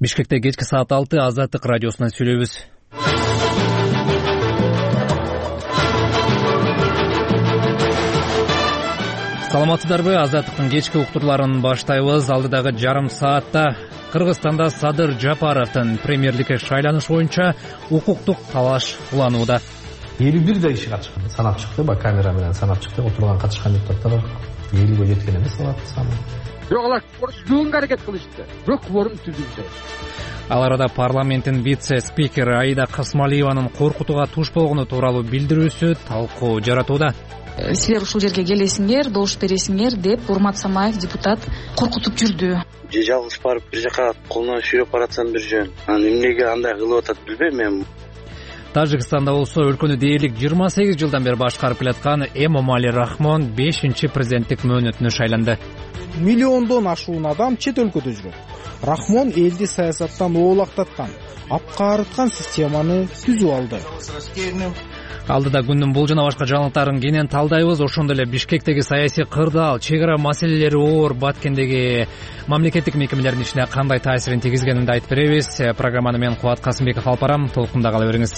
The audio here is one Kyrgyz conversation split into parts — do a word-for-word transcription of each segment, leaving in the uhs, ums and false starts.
Бишкекте кечки саат алты Азаттык радиосунан сүйлөйбүз. Саламатсыздарбы? Азаттыктын кечки уктурларын баштайбыз. Алдыдагы жарым саатта Кыргызстанда Садыр Жапаровдун премьерликке шайланыш боюнча укуктук талаш уланууда. элүү бирдей киши катышкан, санап чыкты, ба камера менен санап чыкты. Отурган катышкан депутаттар элүүгө жеткен эмес алат саны. Бирок алар жууга аракет кылышты. Бирок кворум түзүлдү. Ал арада парламенттин вице-спикери Аида Касмалиеванын коркутууга туш болгону тууралуу билдирүүсү талкуу жаратууда. Силер ушул жерге келесиңер, добуш бересиңер деп Урмат Самаев депутат коркутуп жүрдү. Же жалгыз барып бир жака колуна сүйрөп баратсам бир жөн. Анан эмнеге андай кылып атат билбейм мен. Тажикстанда болсо өлкөнү дээрлик жыйырма сегиз жылдан бери башкарып келаткан Эмомали Рахмон бешинчи президенттик мөөнөтүнө шайланды. Миллиондон ашуун адам чет өлкөдө жүрөт. Рахмон элди саясаттан оолактаткан, апка арыткан системаны түзүп алды. Алдыда күндүн бул жана башка жаңылыктарын кенен талдайбыз. Ошондой эле Бишкектеги саясий кырдаал, чек ара маселелери оор Баткендеги мамлекеттик мекемелердин ишине кандай таасирин тийгизгенин да айтып беребиз. Программаны мен Кубат Касымбеков алып барам. Толкунда кала бериңиз.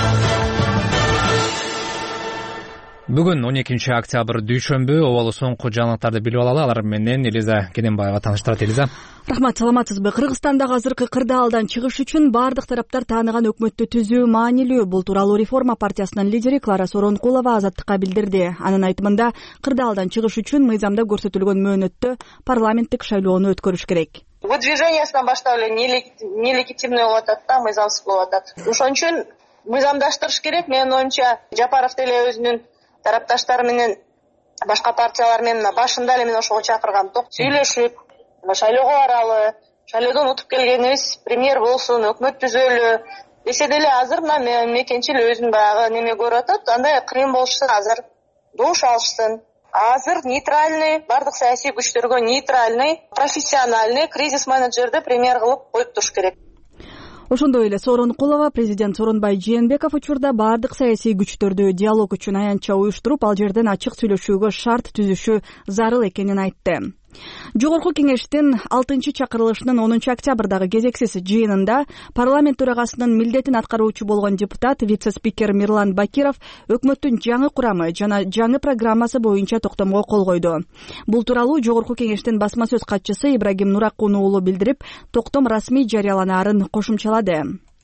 Бүгүн он экинчи октябрь дүйшөмбү. Обалы соңку жаңылыктарды билип алалы. Алар менен Элиза Кененбаева тааныштырат. Элиза. Рахмат, саламатсызбы? Кыргызстандагы азыркы кырдаалдан чыгыш үчүн бардык тараптар тааныган өкмөттү түзүү маанилүү. Бул тууралуу Реформа партиясынын лидери Клара Сооронкулова Азаттыкка билдирди. Анын айтымында, кырдаалдан чыгыш үчүн мыйзамда көрсөтүлгөн мөөнөттө парламенттик шайлоону өткөрүш керек. Выдвижениясынан баштап эле нелегитимный болуп атат да, мыйзамсыз болуп атат. Ошон үчүн мыйзамдаштырыш керек. Менин оюмча, Жапаров деле өзүнүн тарапташтары менен башка партиялар менен башында эле мен ошого чакыргам. Ток сүйлөшүп, шайлоого баралы, шайлоодон утуп келгенибиз премьер болсун, өкмөт түзөлү десе деле азыр мына мекенчил өзүн баягы неме көрүп атат. Андай кыйын болушса азыр добуш алышсын. Азыр нейтральный, бардык саясий күчтөргө нейтральный, профессиональный кризис менеджерди премьер кылып коюп туруш керек. Ошондой эле Сооронкулова президент Сооронбай Жээнбеков учурда бардык саясий күчтөрдү диалог үчүн аянтча уюштуруп, ал жерден ачык сүйлөшүүгө шарт түзүшү зарыл экенин айтты. Жогорку кеңештин алтынчы чакырылышынын онунчу октябрдагы кезексиз жыйынында парламент төрагасынын милдетин аткаруучу болгон депутат вице-спикер Мирлан Бакиров өкмөттүн жаңы курамы жана жаңы программасы боюнча токтомго кол койду. Бул тууралуу жогорку кеңештин басма сөз катчысы Ибрагим Нуракун уулу билдирип, токтом расмий жарыяланаарын кошумчалады.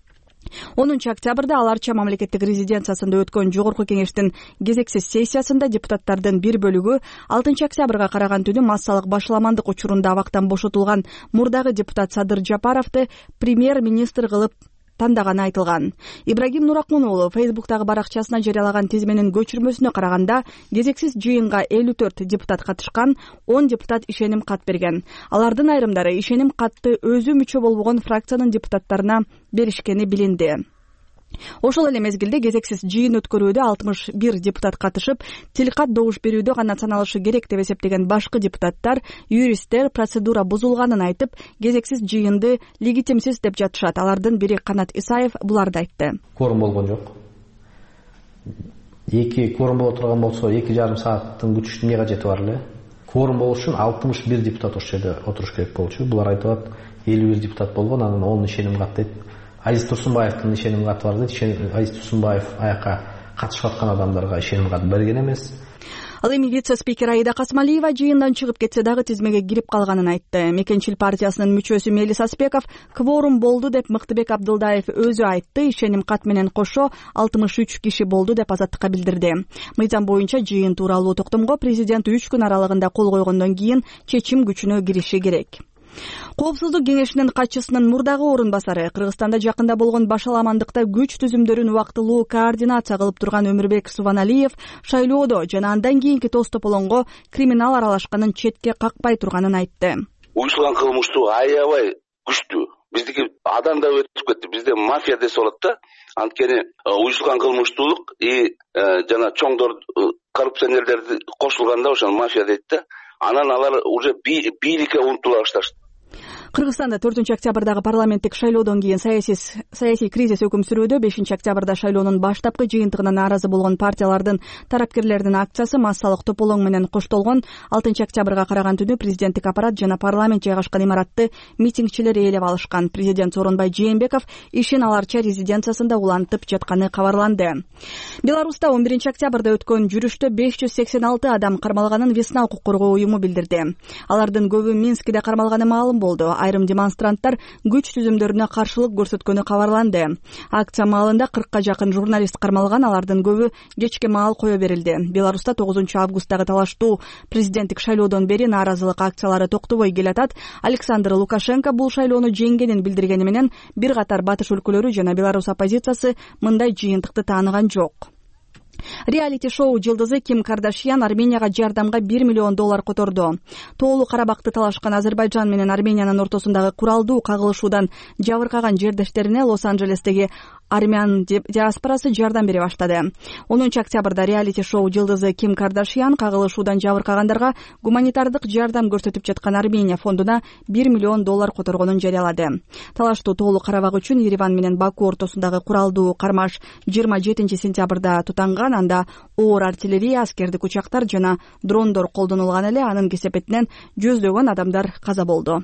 онунчу октябрда ал Арча мамлекеттик резиденциясында өткөн жогорку кеңештин кезексиз сессиясында депутаттардын бир бөлүгү алтынчы октябрга караган түнү массалык башаламандык учурунда абактан бошотулган мурдагы депутат Садыр Жапаровду премьер-министр кылып тандаганы айтылган. Ибрагим Нуракун уулу Фейсбуктагы баракчасына жарыялаган тизменин көчүрмөсүнө караганда, кезексиз жыйынга элүү төрт депутат катышкан, он депутат ишеним кат берген. Алардын айрымдары ишеним катты өзү мүчө болбогон фракциянын депутаттарына беришкени билинди. Ошол эле мезгилде кезексиз жыйын өткөрүүдө алтымыш бир депутат катышып, тилкат добуш берүүдө гана саналышы керек деп эсептеген башкы депутаттар, юристтер процедура бузулганын айтып, кезексиз жыйынды легитимсиз деп жатышат. Алардын бири Канат Исаев буларды айтты. Кворум болгон жок. Эки кворум боло турган болсо, эки жарым сааттын күчүнүн эмне кажети бар эле? Кворум болуш үчүн алтымыш бир депутат ошол жерде отуруш керек болчу. Булар айтып атат, элүү бир депутат болгон, анан он ишеним кат дейт. Азиз Турсунбаевдин ишеним каты бар дейт. Азиз Турсунбаев аяка катышып аткан адамдарга ишеним кат берген эмес. Ал эми вице-спикер Аида Касмалиева жыйындан чыгып кетсе дагы тизмеге кирип калганын айтты. Мекенчил партиясынын мүчөсү Мелис Аспеков кворум болду деп Мыктыбек Абдылдаев өзү айтты. Ишеним кат менен кошо алтымыш үч киши болду деп Азаттыкка билдирди. Мыйзам боюнча жыйын тууралуу токтомго президент үч күн аралыгында кол койгондон кийин чечим күчүнө кириши керек. Коопсуздук кеңешинин катчысынын мурдагы орун басары Кыргызстанда жакында болгон башаламандыкта күч түзүмдөрүн убактылуу координация кылып турган Өмүрбек Субаналиев шайлоодо жана андан кийинки тос тополоңго криминал аралашканын четке какпай турганын айтты. Уюштурган кылмыштуу аябай күчтүү. Биздики адам да өтүп кетти. Бизде мафия десе болот да. Анткени уюштурган кылмыштуулук и жана чоңдор коррупционерлерди кошулганда ошол мафия дейт да. Анан алар уже бийликке умтула башташты. Кыргызстанда төртүнчү октябрдагы парламенттик шайлоодон кийин саясий кризис өкүм сүрүүдө. бешинчи октябрда шайлоонун баштапкы жыйынтыгына нааразы болгон партиялардын тарапкерлердин акциясы массалык тополоң менен коштолгон. алтынчы октябрга караган түнү президенттик аппарат жана парламент жайгашкан имаратты митингчилер ээлеп алышкан. Президент Сооронбай Жээнбеков ишин аларча резиденциясында улантып жатканы кабарланды. Беларуста он биринчи октябрда өткөн жүрүштө беш жүз сексен алты адам кармалганын Весна укук коргоо уюму билдирди. Алардын көбү Минскиде кармалганы маалым болду. Айрым демонстранттар күч түзүмдөрүнө каршылык көрсөткөнү кабарланды. Акция маалында кыркка жакын журналист кармалган, алардын көбү кечке маал кое берилди. Беларуста тогузунчу августтагы талаштуу президенттик шайлоодон бери нааразылык акциялары токтобой келатат. Александр Лукашенко бул шайлоону жеңгенин билдиргени менен бир катар батыш өлкөлөрү жана Беларусь оппозициясы мындай жыйынтыкты тааныган жок. Реалити-шоу жылдызы Ким Кардашьян Арменияга жардамга бир миллион доллар которду. Тоолуу Карабакты талашкан Азербайджан менен Армениянын ортосундагы куралдуу кагылышуудан жабыркаган жердештерине Лос-Анджелестеги армян диаспорасы жардам бере баштады. онунчу октябрда реалити-шоу жылдызы Ким Кардашьян кагылышуудан жабыркагандарга гуманитардык жардам көрсөтүп жаткан Армения фондуна бир миллион доллар которгонун жарыялады. Талаштуу Тоолуу Карабак үчүн Ереван менен Баку ортосундагы куралдуу кармаш жыйырма жетинчи сентябрда тутанган. Анда оор артиллерия, аскердик учактар жана дрондор колдонулган эле. Анын кесепетинен жүздөгөн адамдар каза болду.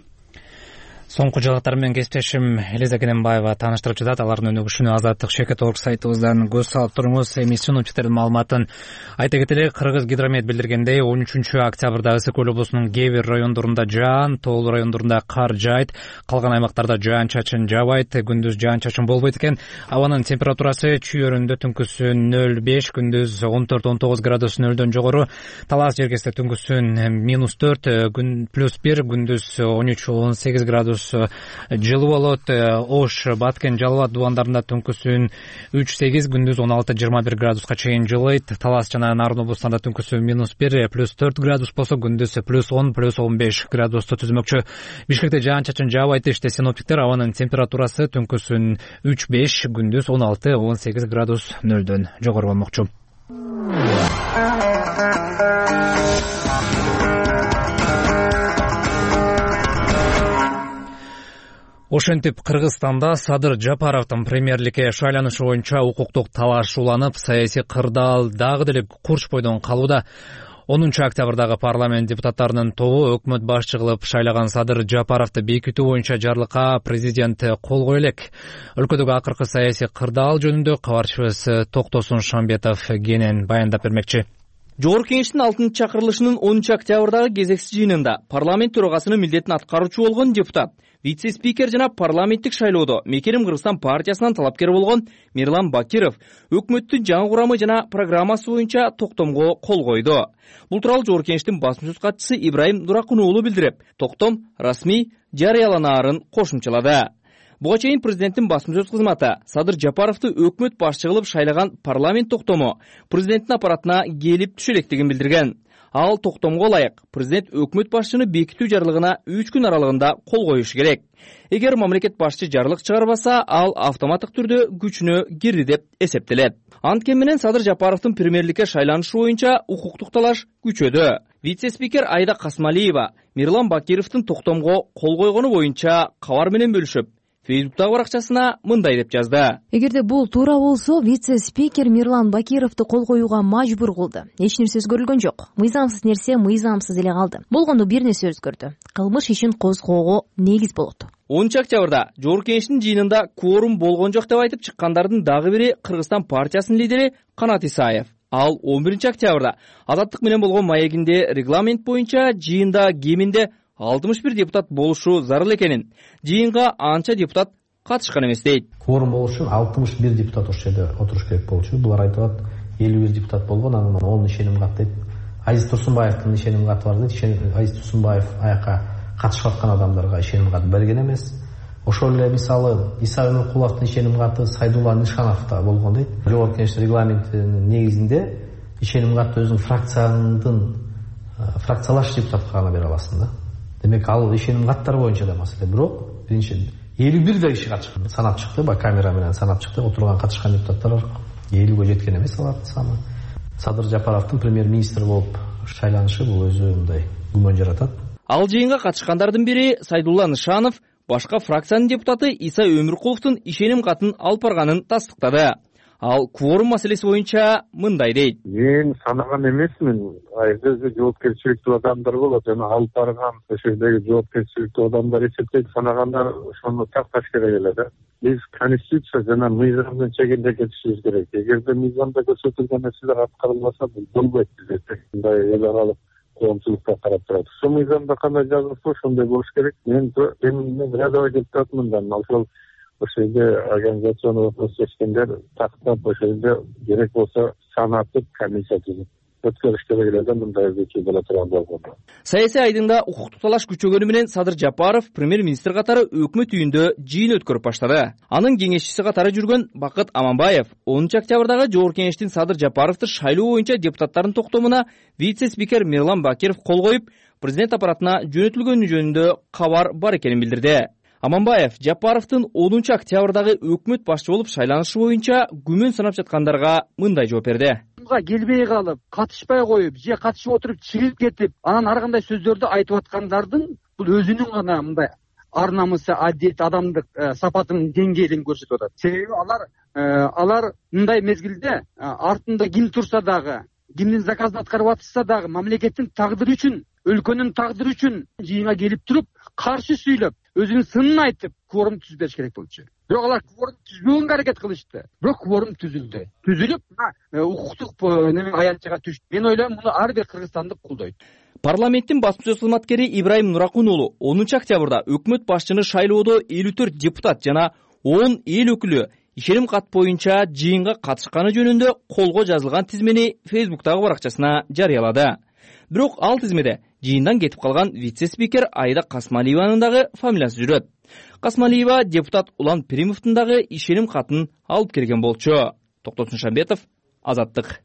Соңку жаңылыктар менен кесиптешим Элиза Кененбаева тааныштырып жатат. Алардын өнүгүшүнө Азаттык Шекет орг сайтыбыздан көз салып туруңуз. Эми синоптиктердин маалыматын айта кетели. Кыргыз гидромет билдиргендей, он үчүнчү октябрда Ысык көл облусунун кээ бир райондорунда жаан, тоолуу райондорунда кар жаайт, калган аймактарда жаан-чачын жаабайт, күндүз жаан-чачын болбойт экен. Абанын температурасы чүйөрүндө түнкүсүн нөл беш, күндүз он төрт он тогуз градус нөлдөн жогору. Талас жергесте түнкүсүн минус төрт, күн плюс бир, күндүз он үч он сегиз градус жылуу болот. Ош, Баткен, Жалал абад дубандарында түнкүсүн үч сегиз, күндүз он алты жыйырма бир градуска чейин жылыйт. Талас жана Нарын облустарында түнкүсүн минус бир, плюс төрт градус болсо, күндүз плюс он, плюс он беш градусту түзмөкчү. Бишкекте жаан-чачын жаабайт дешти синоптиктер. Абанын температурасы түнкүсүн үч беш, күндүз он алты он сегиз градус нөлдөн жогору болмокчу. Ошентип Кыргызстанда Садыр Жапаровдун премьерликке шайланышы боюнча укуктук талаш уланып, саясий кырдаал дагы деле курч бойдон калууда. онунчу октябрдагы парламент депутаттарынын тобу өкмөт башчы кылып шайлаган Садыр Жапаровду бекитүү боюнча жарлыкка президент кол кое элек. Өлкөдөгү акыркы саясий кырдаал жөнүндө кабарчыбыз Токтосун Шамбетов кенен баяндап бермекчи. Жогорку кеңештин алтынчы чакырылышынын онунчу октябрдагы кезексиз жыйынында парламент төрагасынын милдетин аткаруучу болгон депутат, вице-спикер жана парламенттик шайлоодо Мекерим Кыргызстан партиясынан талапкер болгон Мирлан Бакиров өкмөттүн жаңы курамы жана программасы боюнча токтомго кол койду. Бул тууралуу Жогорку кеңештин басма сөз катчысы Ибраим Дуракун уулу билдирип, токтом расмий жарыяланаарын кошумчалады. Буга чейин президенттин басма сөз кызматы Садыр Жапаровду өкмөт башчы кылып шайлаган парламент токтому президенттин аппаратына келип түшө электигин билдирген. Ал токтомго ылайык президент өкмөт башчыны бекитүү жарлыгына үч күн аралыгында кол коюшу керек. Эгер мамлекет башчы жарлык чыгарбаса, ал автоматтык түрдө күчүнө кирди деп эсептелет. Анткени менен Садыр Жапаровдун премьерликке шайланышы боюнча укуктук талаш күчөдү. Вице-спикер Айда Касмалиева Мирлан Бакировдун токтомго кол койгону боюнча кабар менен бөлүшүп, Фейсбуктагы баракчасына мындай деп жазды. Эгерде бул туура болсо, вице-спикер Мирлан Бакировду кол коюуга мажбур кылды. Эч нерсе өзгөрүлгөн жок. Мыйзамсыз нерсе мыйзамсыз эле калды. Болгондо бир нерсе өзгөрдү. Кылмыш ишин козгоого негиз болот. онунчу октябрда Жогорку кеңештин жыйынында кворум болгон жок деп айтып чыккандардын дагы бири Кыргызстан партиясынын лидери Канат Исаев. Ал он биринчи октябрда Азаттык менен болгон маегинде регламент боюнча жыйында кеминде алтымыш бир депутат болушу зарыл экенин, жыйынга анча депутат катышкан эмес дейт. Кворум болуш үчүн алтымыш бир депутат ошол жерде отуруш керек болчу. Булар айтып атат, элүү бир депутат болгон, анан он ишеним кат дейт. Азиз Турсунбаевдин ишеним каты бар дейт. Азиз Турсунбаев аяка катышып аткан адамдарга ишеним кат берген эмес. Ошол эле мисалы Иса Нуркуловдун ишеним каты Сайдулла Нишановдо болгон дейт. Жогорку кеңеш регламентинин негизинде ишеним катты өзүнүн фракциянын фракциялаш депутатка гана бере аласың да. Демек ал ишеним каттар боюнча да маселе. Бирок биринчи элүү бир да киши катышкан. Санап чыкты, ба камера менен санап чыкты. Отурган катышкан депутаттар элүүгө жеткен эмес алардын саны. Садыр Жапаровдун премьер-министр болуп шайланышы бул өзү мындай күмөн жаратат. Ал жыйынга катышкандардын бири Сайдулла Нышанов башка фракциянын депутаты Иса Өмүркуловдун ишеним катын алып барганын тастыктады. Ал кворум маселеси боюнча мындай дейт. Мен санаган эмесмин. Айдызы жоопкерчиликтүү адамдар болот. Жана алып барган ошондой жоопкерчиликтүү адамдар эсептейт, санагандар ошону такташ керек эле да. Биз конституция жана мыйзамдын чегинде кетишибиз керек. Эгерде мыйзамда көрсөтүлгөн нерселер аткарылбаса, бул болбойт бизде. Мындай эл аралык коомчулукка карап турат. Ошол мыйзамда кандай жазылса, ошондой болуш керек. Мен мен рядовой депутатмын да, ошол ошол жерде организацион вопрос чечкендер тактап ошол жерде керек болсо санатып комиссия түзүп өткөрүш керек эле да, мындай өзгөчө боло турган болгондо. Саясий айдыңда укуктук талаш күчөгөнү менен Садыр Жапаров премьер-министр катары өкмөт үйүндө жыйын өткөрүп баштады. Анын кеңешчиси катары жүргөн Бакыт Аманбаев онунчу октябрдагы Жогорку Кеңештин Садыр Жапаровду шайлоо боюнча депутаттардын токтомуна вице-спикер Мирлан Бакиров кол коюп, президент аппаратына жөнөтүлгөнү жөнүндө кабар бар экенин билдирди. Аманбаев Жапаровдун онунчу октябрдагы өкмөт башчы болуп шайланышы боюнча күмөн санап жаткандарга мындай жооп берди. Келбей калып, катышпай коюп, же катышып отуруп чыгып кетип, анан ар кандай сөздөрдү айтып аткандардын бул өзүнүн гана мындай ар намысы, адет, адамдык сапатынын деңгээлин көрсөтүп атат. Себеби алар алар мындай мезгилде артында ким турса дагы, кимдин заказын аткарып атышса дагы мамлекеттин тагдыры үчүн, өлкөнүн тагдыры үчүн жыйынга келип туруп, каршы сүйлөп, өзүнүн сынын айтып, кворум түзүп бериш керек болчу. Бирок алар кворум түзбөгөнгө аракет кылышты. Бирок кворум түзүлдү. Түзүлүп, укуктук неме аянтчага түштү. Мен ойлойм, муну ар бир кыргызстандык колдойт. Парламенттин басма сөз кызматкери Ибрайым Нуракун уулу онунчу октябрда өкмөт башчыны шайлоодо элүү төрт депутат жана он эл өкүлү ишеним кат боюнча жыйынга катышканы жөнүндө колго жазылган тизмени Фейсбуктагы баракчасына жарыялады. Бирок ал тизмеде жыйындан кетип калган вице-спикер Айда Касмалиеванын дагы фамилиясы жүрөт. Касмалиева депутат Улан Перимовдун дагы ишеним катын алып келген болчу. Токтосун Шамбетов, Азаттык.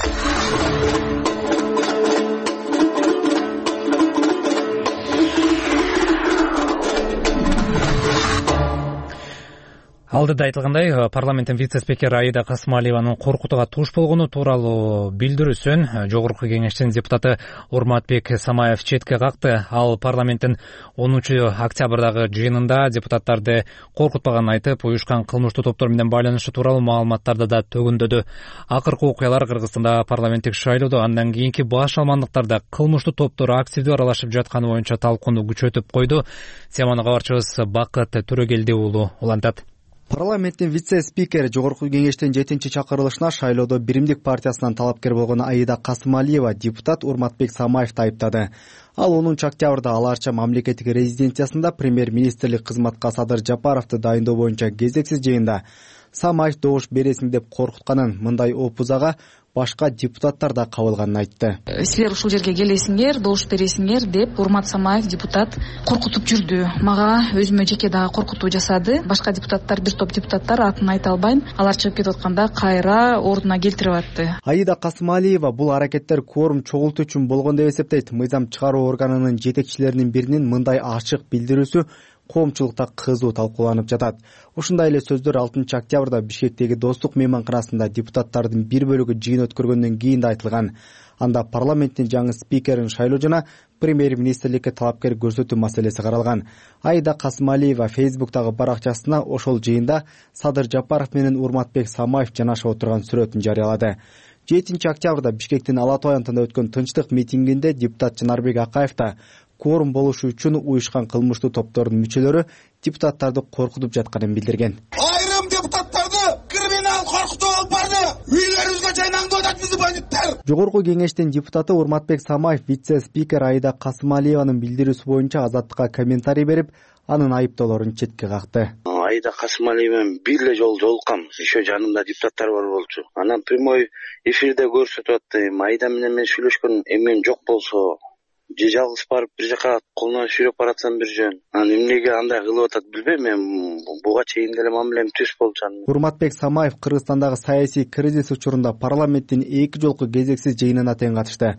Алдыда айтылгандай, парламенттин вице-спикери Аида Касмалиеванын коркутууга туш болгону тууралуу билдирүүсүн Жогорку Кеңештин депутаты Урматбек Самаев четке какты. Ал парламенттин онунчу октябрдагы жыйынында депутаттарды коркутпаганын айтып, уюшкан кылмыштуу топтор менен байланышы тууралуу маалыматтарды да төгүндөдү. Акыркы окуялар Кыргызстанда парламенттик шайлоодо андан кийинки баш алмандыктарда кылмыштуу топтор активдүү аралашып жатканы боюнча талкууну күчөтүп койду. Теманы кабарчыбыз Бакыт Төрөгелди уулу улантат. Парламенттин вице-спикери Жогорку Кеңештин жетинчи чакырылышына шайлоодо Биримдик партиясынан талапкер болгон Аида Касмалиева депутат Урматбек Самаевди айыптады. Ал онунчу октябрда аларча мамлекеттик резиденциясында премьер-министрлик кызматка Садыр Жапаровду дайындоо боюнча кезексиз жыйында Самаев добуш бересиң деп коркутканын, мындай опузага башка депутаттар да кабылганын айтты. Силер ушул жерге келесиңер, добуш бересиңер деп Урмат Самаев депутат коркутуп жүрдү. Мага өзүмө жеке дагы коркутуу жасады. Башка депутаттар, бир топ депутаттар атын айта албайм, алар чыгып кетип атканда кайра ордуна келтирип атты. Аида Касмалиева бул аракеттер кворум чогултуу үчүн болгон деп эсептейт. Мыйзам чыгаруу органынын жетекчилеринин биринин мындай ачык билдирүүсү коомчулукта кызуу талкууланып жатат. Ушундай эле сөздөр алтынчы октябрда Бишкектеги Достук мейманканасында депутаттардын бир бөлүгү жыйын өткөргөндөн кийин да айтылган. Анда парламенттин жаңы спикерин шайлоо жана премьер-министрликке талапкер көрсөтүү маселеси каралган. Аида Касмалиева Фейсбуктагы баракчасына ошол жыйында Садыр Жапаров менен Урматбек Самаев жанашып отурган сүрөтүн жарыялады. жетинчи октябрда Бишкектин Ала Тоо аянтында өткөн тынчтык митингинде депутат Жанарбек Акаев да кворум болушу үчүн уюшкан кылмыштуу топтордун мүчөлөрү депутаттарды коркутуп жатканын билдирген. Айрым депутаттарды криминал коркутуп алып барды. Үйлөрүбүзгө жайнаңдып атат бизди бандиттер. Жогорку Кеңештин депутаты Урматбек Самаев вице-спикер Аида Касмалиеванын билдирүүсү боюнча Азаттыкка комментарий берип, анын айыптоолорун четке какты. Аида Касмалиева менен бир эле жолу жолуккам. Еще жанымда депутаттар бар болчу. Анан прямой эфирде көрсөтүп атты. Аида менен мен сүйлөшкөн эмен жок болсо, же жалгыз барып бир жака колуна сүйрөп баратсам бир жөн. Анан эмнеге андай кылып атат билбейм, мен буга чейин деле мамилем түз болчу. Урматбек Самаев Кыргызстандагы саясий кризис учурунда парламенттин эки жолку кезексиз жыйынына тең катышты.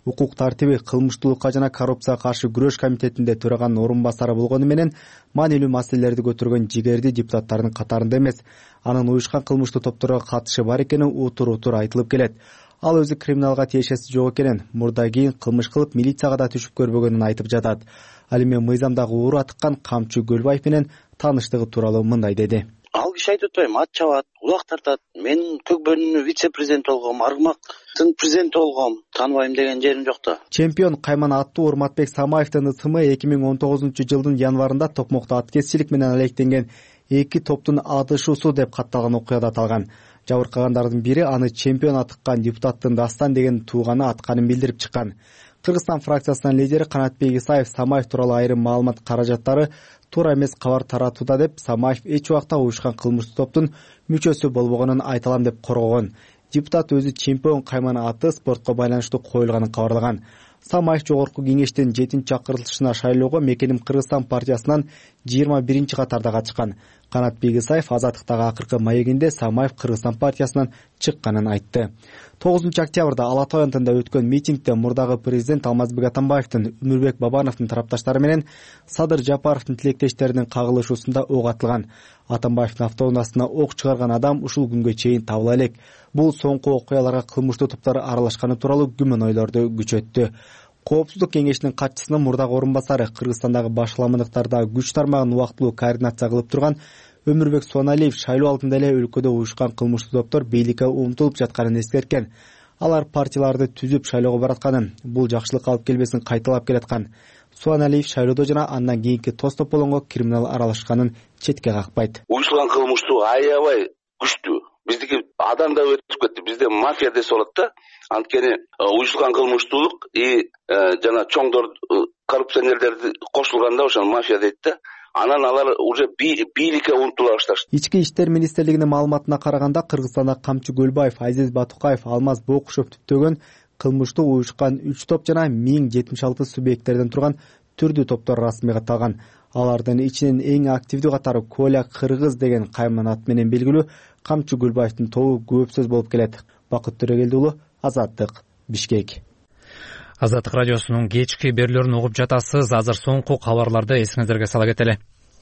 укук тартиби, кылмыштуулукка жана коррупцияга каршы күрөш комитетинде төраганын орун басары болгону менен маанилүү маселелерди көтөргөн жигердүү депутаттардын катарында эмес. Анын уюшкан кылмыштуу топторго катышы бар экени утур утур айтылып келет. Ал өзү криминалга тиешеси жок экенин, мурда кийин кылмыш кылып милицияга да түшүп көрбөгөнүн айтып жатат. Ал эми мыйзамдагы уура тыккан Камчы Көлбаев менен тааныштыгы тууралуу мындай деди. Ал киши айтып атпайбы, ат чабат, улак тартат. Мен Көкбөрүнүн вице-президенти болгом, Аргымактын президенти болгом, тааныбайм деген жерим жок да. Чемпион Кайман аттуу Урматбек Самаевдин ысымы эки миң он тогузунчу жылдын январында Токмокто аткезчилик менен алектенген эки топтун атышуусу деп катталган окуяда аталган. Жабыркагандардын бири аны чемпион атыккан депутаттын Дастан деген тууганы атканын билдирип чыккан. Кыргызстан фракциясынын лидери Канатбек Исаев Самаев тууралуу айрым маалымат каражаттары туура эмес кабар таратууда деп, Самаев эч убакта уюшкан кылмыштуу топтун мүчөсү болбогонун айталам деп коргогон. Депутат өзү чемпион Кайман аты спортко байланыштуу коюлганын кабарлаган. Самаев жогорку кеңештин жетинчи чакырылышына шайлоого Мекеним Кыргызстан партиясынан жыйырма биринчи катарда катышкан. Канатбек Исаев Азаттыктагы акыркы маегинде Самаев Кыргызстан партиясынан чыкканын айтты. тогузунчу октябрда Ала Тоо аянтында өткөн митингде мурдагы президент Алмазбек Атамбаевдин, Өмүрбек Бабановдун тарапташтары менен Садыр Жапаровдун тилектештеринин кагылышуусунда ок атылган. Атамбаевдин автоунаасына ок чыгарган адам ушул күнгө чейин табыла элек. Бул соңку окуяларга кылмыштуу топтор аралашканы тууралуу күмөн ойлорду күчөттү. Коопсуздук кеңешинин катчысынын мурдагы орун басары, Кыргызстандагы башаламандыктардагы күч тармагын убактылуу координация кылып турган Өмүрбек Суаналиев шайлоо алдында эле өлкөдө уюшкан кылмыштуу топтор бийликке умтулуп жатканын эскерткен. Алар партияларды түзүп шайлоого баратканын, бул жакшылыкка алып келбесин кайталап келаткан. Суаналиев шайлоодо жана андан кийинки тоз тополоңго криминал аралашканын четке какпайт. Уюшкан кылмыштуу аябай күчтүү. Биздики адам да өтүп кетти. Бизде мафия десе болот да. Анткени уюшкан кылмыштуулук и жана чоңдор коррупционерлерди кошулганда ошол мафия дейт да. Анан алар уже бийликке умтула башташты. Ички иштер министрлигинин маалыматына караганда, Кыргызстанда Камчы Көлбаев, Азиз Батукаев, Алмаз Бокушев түптөгөн кылмыштуу уюшкан үч топ жана миң жетимиш алты субъекттерден турган түрдүү топтор расмий катталган. Алардын ичинен эң активдүү катары Коля Кыргыз деген Кайман ат менен белгилүү Камчы Көлбаевдин тобу көп сөз болуп келет. Бакыт Төрөгелди уулу, Азаттык, Бишкек. Азаттык радиосунун кечки берүүлөрүн угуп жатасыз. Азыр соңку кабарларды эсиңиздерге сала кетели.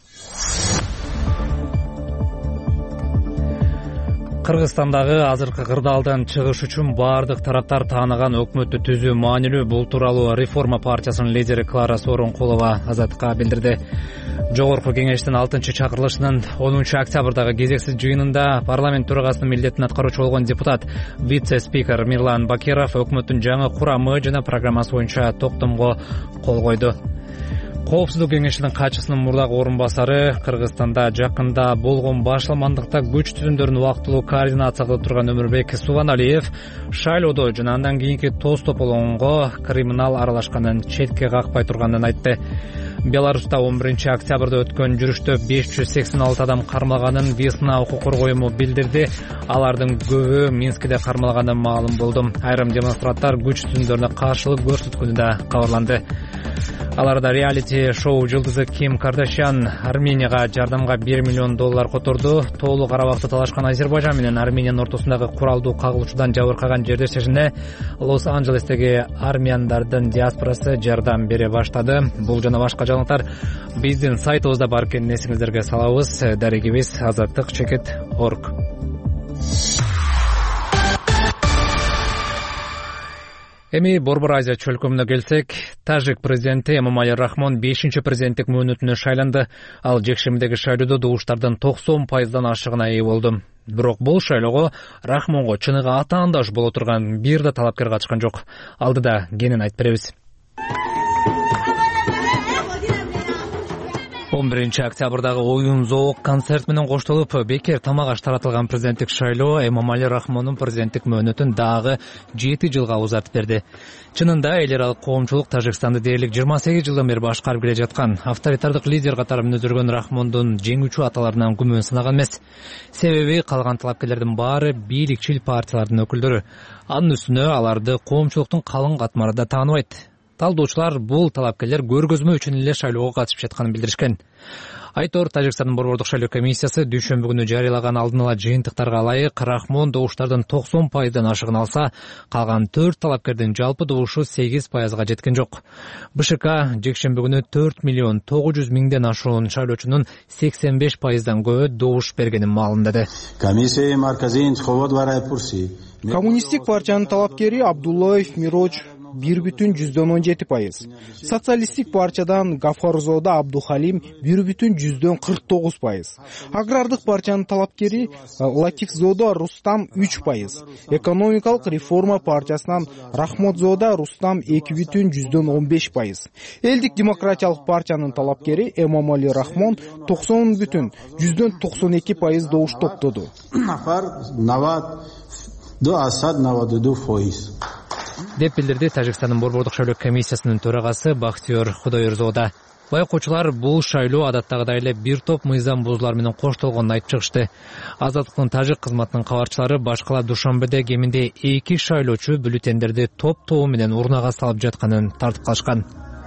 Кыргызстандагы азыркы кырдаалдан чыгыш үчүн бардык тараптар тааныган өкмөттү түзүү маанилүү. Бул тууралуу Реформа партиясынын лидери Клара Сооронкулова Азаттыкка билдирди. Жогорку кеңештин алтынчы чакырылышынын онунчу октябрдагы кезексиз жыйынында парламент төрагасынын милдетин аткаруучу болгон депутат вице-спикер Мирлан Бакиров өкмөттүн жаңы курамы жана программасы боюнча токтомго кол койду. Коопсуздук кеңешинин катчысынын мурдагы орун басары, Кыргызстанда жакында болгон башаламандыкта күч түзүмдөрүн убактылуу координация кылып турган Өмүрбек Суаналиев шайлоодо жана андан кийинки тоз тополоңго криминал аралашканын четке какпай турганын айтты. Беларуста он биринчи октябрда өткөн жүрүштө беш жүз сексен алты адам кармалганын Весна укук коргоо уюму билдирди. Алардын көбү Минскиде кармалганы маалым болду. Айрым демонстранттар күч түзүмдөрүнө каршылык көрсөткөнү да кабарланды. Аларда реалити шоу жылдызы Ким Кардашьян Арменияга жардамга бир миллион доллар которду. Тоолуу Карабакты талашкан Азербайжан менен Армениянын ортосундагы куралдуу кагылышуудан жабыркаган жердештерине Лос-Анджелестеги армяндардын диаспорасы жардам бере баштады. Бул жана башка жаңылыктар биздин сайтыбызда бар экенин эсиңиздерге салабыз. Дарегибиз азаттык чекит точка орг. Эми Борбор Азия чөлкөмүнө келсек, Тажик президенти Эмомали Рахмон бешинчи президенттик мөөнөтүнө шайланды. Ал жекшемдеги шайлоодо добуштардын токсон пайыздан ашыгына ээ болду. Бирок бул шайлоого Рахмонго чыныгы атаандаш боло турган бир да талапкер катышкан жок. Алдыда кенен айтып беребиз. он биринчи октябрдагы оюн зоок концерт менен коштолуп бекер тамак аш таратылган президенттик шайлоо Эмомали Рахмондун президенттик мөөнөтүн дагы жети жылга узартып берди. Чынында эл аралык коомчулук Тажикстанды дээрлик жыйырма сегиз жылдан бери башкарып келе жаткан авторитардык лидер катары мүнөздөргөн Рахмондун жеңүүчү аталарынан күмөн сынаган эмес. Себеби калган талапкерлердин баары бийликчил партиялардын өкүлдөрү. Анын үстүнө аларды коомчулуктун калың катмары да тааныбайт. Талдоочулар бул талапкерлер көргөзмө үчүн эле шайлоого катышып жатканын билдиришкен. Айтор Тажикстандын борбордук шайлоо комиссиясы дүйшөмбү күнү жарыялаган алдын ала жыйынтыктарга ылайык Рахмон добуштардын токсон пайыздан ашыгын алса, калган төрт талапкердин жалпы добушу сегиз пайызга жеткен жок. БШК жекшемби күнү төрт миллион тогуз жүз миңден ашуун шайлоочунун сексен беш пайыздан көбү добуш бергенин маалымдады. Коммунисттик партиянын талапкери Абдуллаев Мироч бир бүтүн жүздөн он жети пайыз. Социалисттик партиядан Гафарзода Абдухалим бир бүтүн жүздөн кырк тогуз пайыз. Агрардык партиянын талапкери Латифзода Рустам үч пайыз. Экономикалык реформа партиясынан Рахмотзода Рустам эки бүтүн жүздөн он беш пайыз. Элдик демократиялык партиянын талапкери Эмомали Рахмон токсон бүтүн жүздөн токсон эки пайыз добуш топтоду. деп билдирди Тажикстандын борбордук шайлоо комиссиясынын төрагасы Бахтиёр Худоерзода. Байкоочулар бул шайлоо адаттагыдай эле бир топ мыйзам бузуулар менен коштолгонун айтып чыгышты. Азаттыктын тажик кызматынын кабарчылары башкала Душанбеде кеминде эки шайлоочу бюллетендерди топ-тобу менен урнага салып жатканын тартып калышкан.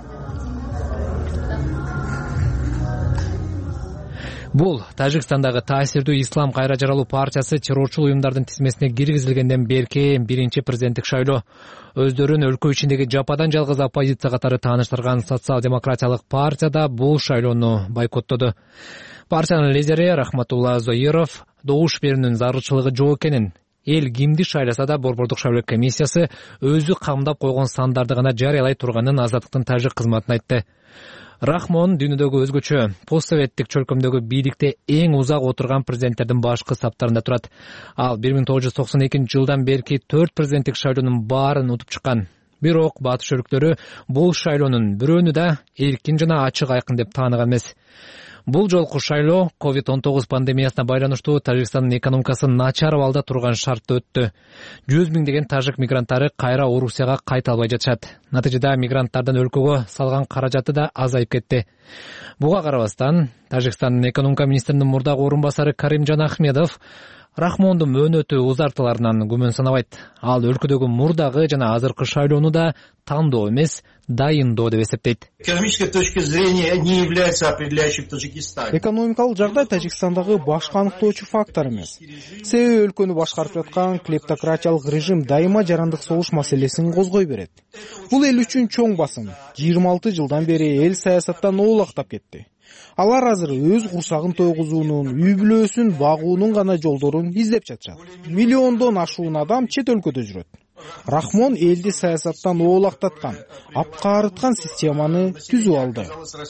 Бул Тажикстандагы таасирдүү Ислам кайра жаралуу партиясы террорчул уюмдардын тизмесине киргизилгенден берки биринчи президенттик шайлоо. Өздөрүн өлкө ичиндеги жападан жалгыз оппозиция катары тааныштырган социал-демократиялык партия да бул шайлоону бойкоттоду. Партиянын лидери Рахматулла Зоиров добуш берүүнүн зарылчылыгы жок экенин, эл кимди шайласа да борбордук шайлоо комиссиясы өзү камдап койгон сандарды гана жарыялай турганын Азаттыктын тажик кызматына айтты. Рахмон дүйнөдөгү өзгөчө постсоветтик чөлкөмдөгү бийликте эң узак отурган президенттердин башкы саптарында турат. Ал бир миң тогуз жүз токсон экинчи жылдан берки төрт президенттик шайлоонун баарын утуп чыккан. Бирок батыш өлкөлөрү бул шайлоонун бирөөнү да эркин жана ачык айкын деп тааныган эмес. Бул жолку шайлоо ковид он тогуз пандемиясына байланыштуу Тажикстандын экономикасы начар абалда турган шартта өттү. жүз миңдеген тажик мигранттары кайра Орусияга кайта албай жатышат. Натыйжада мигранттардын өлкөгө салган каражаты да азайып кетти. Буга карабастан Тажикстандын экономика министринин мурдагы орун басары Каримжан Ахмедов Рахмондун мөөнөтү узартыларынан күмөн санабайт. Ал өлкөдөгү мурдагы жана азыркы шайлоону да тандоо эмес, дайындоо деп эсептейт. Экономикалык жагдай Тажикстандагы башкы аныктоочу фактор эмес. Себеби өлкөнү башкарып жаткан клептократиялык режим дайыма жарандык согуш маселесин козгой берет. Бул эл үчүн чоң басым. жыйырма алты жылдан бери эл саясаттан оолактап кетти. Алар азыр өз курсагын тойгузуунун, үй бүлөсүн багуунун гана жолдорун издеп жатышат. Миллиондон ашуун адам чет өлкөдө жүрөт. Рахмон элди саясаттан оолактаткан, апкаарыткан системаны түзүп алды,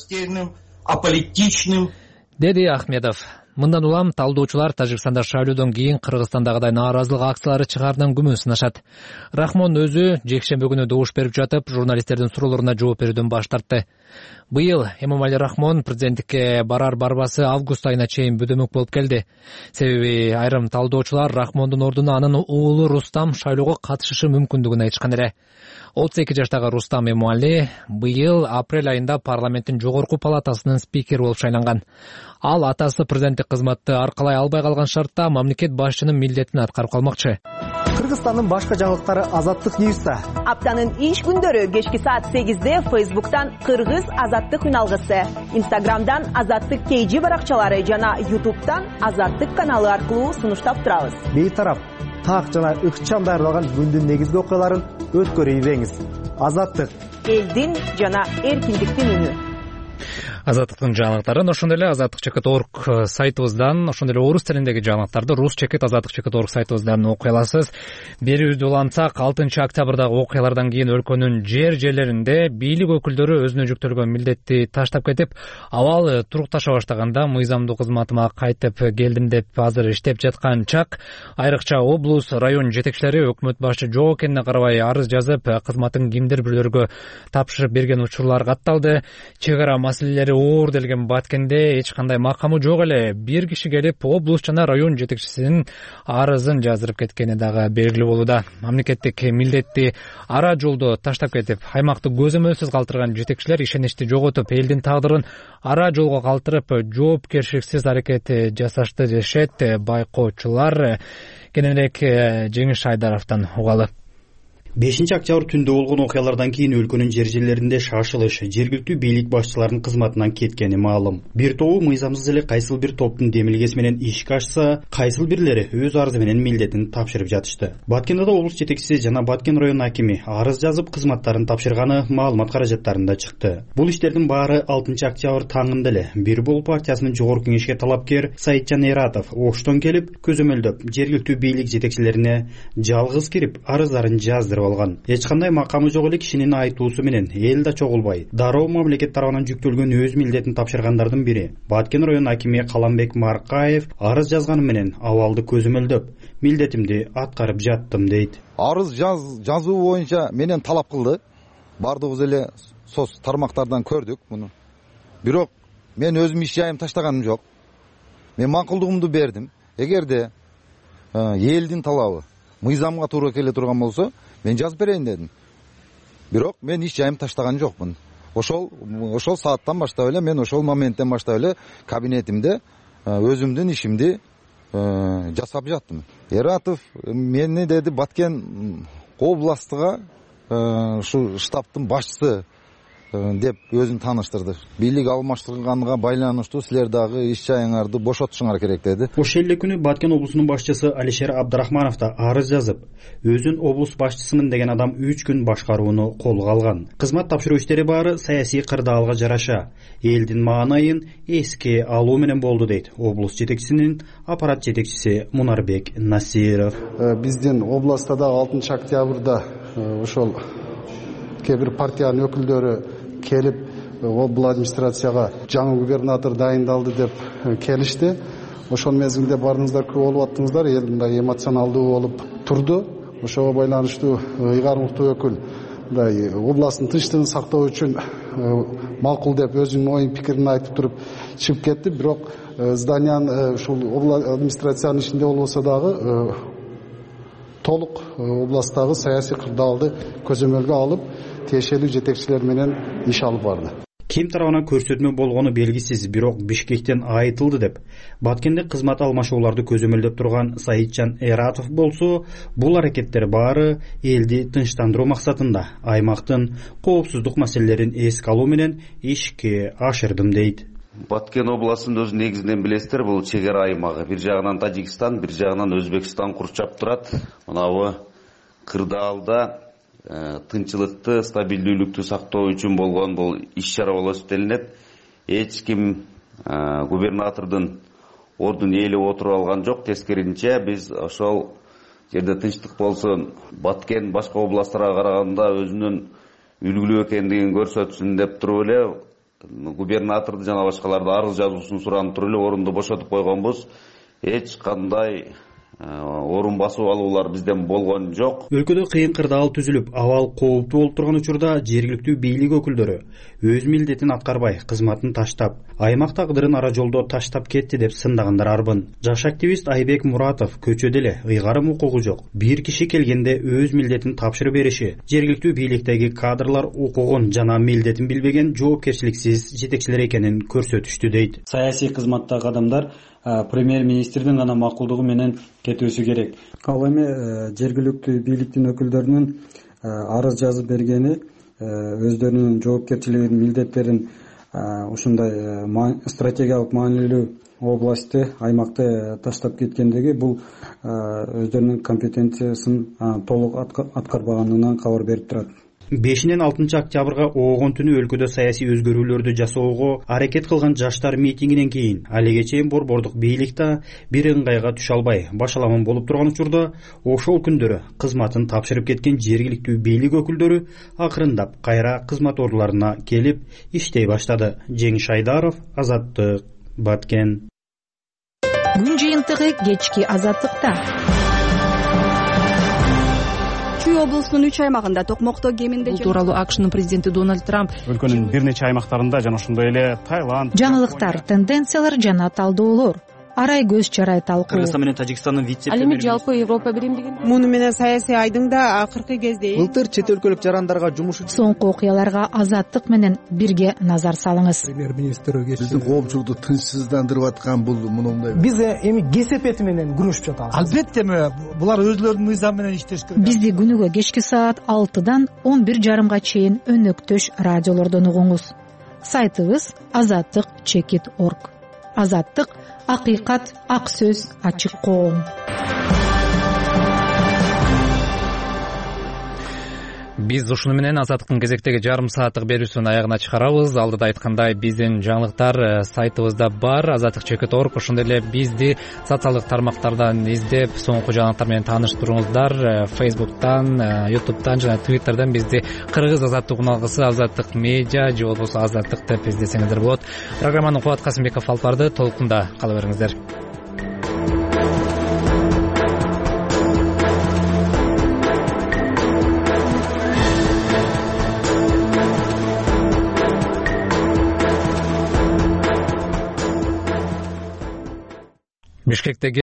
деди Ахмедов. Мындан улам талдоочулар Тажикстанда шайлоодон кийин Кыргызстандагыдай нааразылык акциялары чыгаарынан күмөн сынашат. Рахмон өзү жекшемби күнү добуш берип жатып, журналисттердин суроолоруна жооп берүүдөн баш тартты. Быйыл Эмомали Рахмон президенттикке барар барбасы август айына чейин бөдөмөк болуп келди. Себеби айрым талдоочулар Рахмондун ордуна анын уулу Рустам шайлоого катышышы мүмкүндүгүн айтышкан эле. отуз эки жаштагы Рустам Эмомали быйыл апрель айында парламенттин жогорку палатасынын спикери болуп шайланган. Ал атасы президенттик кызматты аркалай албай калган шартта мамлекет башчынын милдетин аткарып калмакчы. Кыргызстандын башка жаңылыктары Азаттык Ньюста. Аптанын иш күндөрү кечки саат сегизде Фейсбуктан Кыргыз Азаттык үналгысы, Инстаграмдан Азаттык Кейжи баракчалары жана Ютубтан Азаттык каналы аркылуу сунуштап турабыз. Бейтарап так жана ыкчам даярдалган күндүн негизги окуяларын өткөрүп ийбеңиз. Азаттык элдин жана эркиндиктин үнү. Азаттыктын жаңылыктарын ошондой эле азаттык чекит орг сайтыбыздан, ошондой эле орус тилиндеги жаңылыктарды рус чекит азаттык чекит орг сайтыбыздан окуй аласыз. Берүүбүздү улантсак, алтынчы октябрдагы окуялардан кийин өлкөнүн жер жерлеринде бийлик өкүлдөрү өзүнө жүктөлгөн милдетти таштап кетип, абал турукташа баштаганда мыйзамдуу кызматыма кайтып келдим деп азыр иштеп жаткан чак. Айрыкча облус, район жетекчилери өкмөт башчы жок экенине карабай арыз жазып, кызматын кимдир бирлөргө тапшырып берген учурлар катталды. Чек ара маселелери оор делген Баткенде эч кандай макамы жок эле бир киши келип облус жана район жетекчисинин арызын жаздырып кеткени дагы белгилүү болууда. Мамлекеттик милдетти ара жолдо таштап кетип, аймакты көзөмөлсүз калтырган жетекчилер ишеничти жоготуп, элдин тагдырын ара жолго калтырып, жоопкерчиликсиз аракет жасашты дешет байкоочулар. Кененирээк Жеңиш Айдаровдон угалы. бешинчи октябрь түндө болгон окуялардан кийин өлкөнүн жер жерлеринде шашылыш, жергиликтүү бийлик башчыларынын кызматынан кеткени маалым. Бир тобу мыйзамсыз эле кайсыл бир топтун демилгеси менен ишке ашса, кайсыл бирлери өз арызы менен милдетин тапшырып жатышты. Баткенде да облус жетекчиси жана Баткен район акими арыз жазып кызматтарын тапшырганы маалымат каражаттарында чыкты. Бул иштердин баары алтынчы октябрь таңында эле Бир Бол партиясынын жогорку кеңешке талапкер Саитжан Эратов Оштон келип, көзөмөлдөп, жергиликтүү бийлик жетекчилерине жалгыз кирип арыздарын жаздырып алган. Эч кандай макамы жок эле кишинин айтуусу менен эл да чогулбай, дароо мамлекет тарабынан жүктөлгөн өз милдетин тапшыргандардын бири Баткен район акими Каламбек Маркаев арыз жазганы менен абалды көзөмөлдөп, милдетимди аткарып жаттым дейт. Арыз жазуу боюнча менен талап кылды. Бардыгыбыз эле соц тармактардан көрдүк муну. Бирок мен өзүм иш жайым таштаганым жок. Мен макулдугумду бердим. Эгерде элдин талабы мыйзамга туура келе турган болсо, мен жазып берейин дедим. Бирок мен иш жайым таштаган жокмун. Ошол ошол сааттан баштап эле мен ошол моменттен баштап эле кабинетимде өзүмдүн ишимди жасап жаттым. Эратов мени деди Баткен областыга ушу штабтын башчысы деп өзүн тааныштырды. Бийлик алмаштырылганга байланыштуу силер дагы иш жайыңарды бошотушуңар керек деди. Ошол эле күнү Баткен облусунун башчысы Алишер Абдрахманов да арыз жазып, өзүн облус башчысымын деген адам үч күн башкарууну колго алган. Кызмат тапшыруу иштери баары саясий кырдаалга жараша элдин маанайын эске алуу менен болду дейт облус жетекчисинин аппарат жетекчиси Мунарбек Насиров. Биздин областта да алтынчы октябрда ошол кээ бир партиянын өкүлдөрү келип, бул администрацияга жаңы губернатор дайындалды деп келишти. Ошол мезгилде барыңыздар күбө болуп аттыңыздар, эл мындай эмоционалдуу болуп турду. Ошого байланыштуу ыйгарым уктуу өкүл мындай областтын тынчтыгын сактоо үчүн макул деп өзүнүн оюн пикирин айтып туруп чыгып кетти. Бирок зданиянын ушул администрациянын ичинде болбосо дагы толук областтагы саясий кырдаалды көзөмөлгө алып, тиешелүү жетекчилер менен иш алып барды. Ким тарабынан көрсөтмө болгону белгисиз, бирок Бишкектен айтылды деп Баткенде кызмат алмашууларды көзөмөлдөп турган Саитжан Эратов болсо, бул аракеттер баары элди тынчтандыруу максатында аймактын коопсуздук маселелерин эске алуу менен ишке ашырдым дейт. Баткен областын өзү негизинен билесиздер, бул чек ара аймагы. Бир жагынан Тажикстан, бир жагынан Өзбекстан курчап турат. Мынабы кырдаалда тынчылыкты, стабилдүүлүктү сактоо үчүн болгон бул иш-чара болуп эсептелинет. Эч ким губернатордун ордун ээлеп отуруп алган жок. Тескерисинче биз ошол жерде тынчтык болсун, Баткен башка областтарга караганда өзүнүн үлгүлүү экендигин көрсөтсүн деп туруп эле губернаторду жана башкаларды арыз жазуусун суранып туруп эле орунду бошотуп койгонбуз. Эч кандай орун басып алуулар бизден болгон жок. Өлкөдө кыйын кырдаал түзүлүп, абал кооптуу болуп турган учурда жергиликтүү бийлик өкүлдөрү өз милдетин аткарбай, кызматын таштап, аймак тагдырын ара жолдо таштап кетти деп сындагандар арбын. Жаш активист Айбек Муратов көчөдө эле ыйгарым укугу жок, бир киши келгенде өз милдетин тапшырып бериши, жергиликтүү бийликтеги кадрлар укугун жана милдетин билбеген жоопкерчиликсиз жетекчилер экенин көрсөтүштү дейт. Саясий кызматтагы адамдар премьер-министрдин гана макулдугу менен кетүүсү керек. Ал эми жергиликтүү бийликтин өкүлдөрүнүн арыз жазып бергени, өздөрүнүн жоопкерчилигин, милдеттерин ушундай стратегиялык маанилүү областты, аймакты таштап кеткендиги бул өздөрүнүн компетенциясын толук аткарбаганынан кабар берип турат. бешинен алтынчы октябрга оогон түнү өлкөдө саясий өзгөрүүлөрдү жасоого аракет кылган жаштар митингинен кийин алиге чейин борбордук бийлик да бир ыңгайга түшө албай башаламан болуп турган учурда ошол күндөрү кызматын тапшырып кеткен жергиликтүү бийлик өкүлдөрү акырындап кайра кызмат ордуларына келип иштей баштады. Жеңиш Айдаров, Азаттык, Баткен. Күн жыйынтыгы кечки Азаттыкта. Чүй облусунун үч аймагында токмокто кеминде бул тууралуу АКШнын президенти Дональд Трамп өлкөнүн бир нече аймактарында жана ошондой эле Таиланд жаңылыктар, тенденциялар жана талдоолор арай көз чарай талкуу. Кыргызстан менен Тажикстандын вице Ал эми жалпы Европа биримдиги муну менен саясий айдың да акыркы кезде былтыр чет өлкөлүк жарандарга жумуш соңку окуяларга Азаттык менен бирге назар салыңыз. Премьер-министр биздин коомчулукту тынчсыздандырып аткан бул мындай. Биз эми кесепети менен күрөшүп жатабыз. Албетте булар өзлөрүнүн мыйзамы менен иштеш керек. Бизди күнүгө кечки саат алтыдан он бир жарымга чейин өнөктөш радиолордон угуңуз. Сайтыбыз азаттык чекит точка орг. Азаттык — акыйкат, ак сөз, ачык коом. Биз ушуну менен Азаттыктын кезектеги жарым сааттык берүүсүн аягына чыгарабыз. Алдыда айткандай, биздин жаңылыктар сайтыбызда бар, азаттык чекит точка орг. Ошондой эле бизди социалдык тармактардан издеп, соңку жаңылыктар менен тааныштырыңыздар. Facebook'тан, YouTube'тан жана Twitter'дан бизди кыргыз азаттык уналгысы, азаттык медиа же болбосо азаттык деп издесеңиздер болот. Программаны Кубат Касымбеков алып барды. Толкунда кала бериңиздер. Бишкектеги